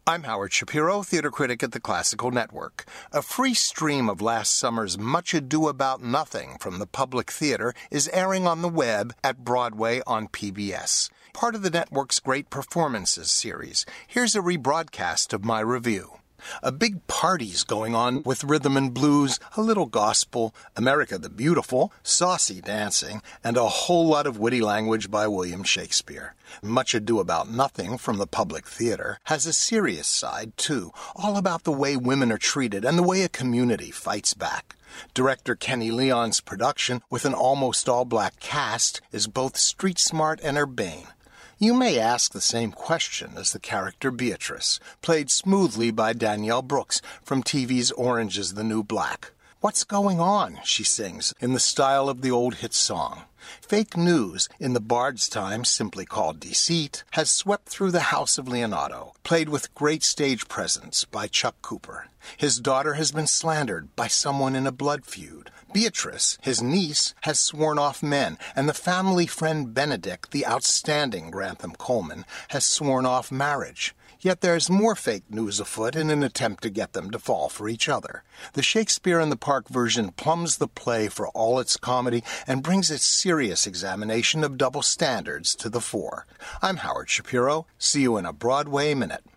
I'm Howard Shapiro, theater critic at the Classical Network. A free stream of last summer's Much Ado About Nothing from the Public Theater is airing on the web at Broadway on PBS. Part of the network's Great Performances series. Here's a rebroadcast of my review. A big party's going on with rhythm and blues, a little gospel, America the Beautiful, saucy dancing, and a whole lot of witty language by William Shakespeare. Much Ado About Nothing from the Public Theater has a serious side, too, all about the way women are treated and the way a community fights back. Director Kenny Leon's production, with an almost all-black cast, is both street-smart and urbane. You may ask the same question as the character Beatrice, played smoothly by Danielle Brooks from TV's Orange is the New Black. "What's going on?" she sings, in the style of the old hit song. Fake news, in the Bard's time simply called deceit, has swept through the house of Leonardo, played with great stage presence by Chuck Cooper. His daughter has been slandered by someone in a blood feud. Beatrice, his niece, has sworn off men, and the family friend Benedict, the outstanding Grantham Coleman, has sworn off marriage. Yet there's more fake news afoot in an attempt to get them to fall for each other. The Shakespeare in the Park version plumbs the play for all its comedy and brings its serious examination of double standards to the fore. I'm Howard Shapiro. See you in a Broadway Minute.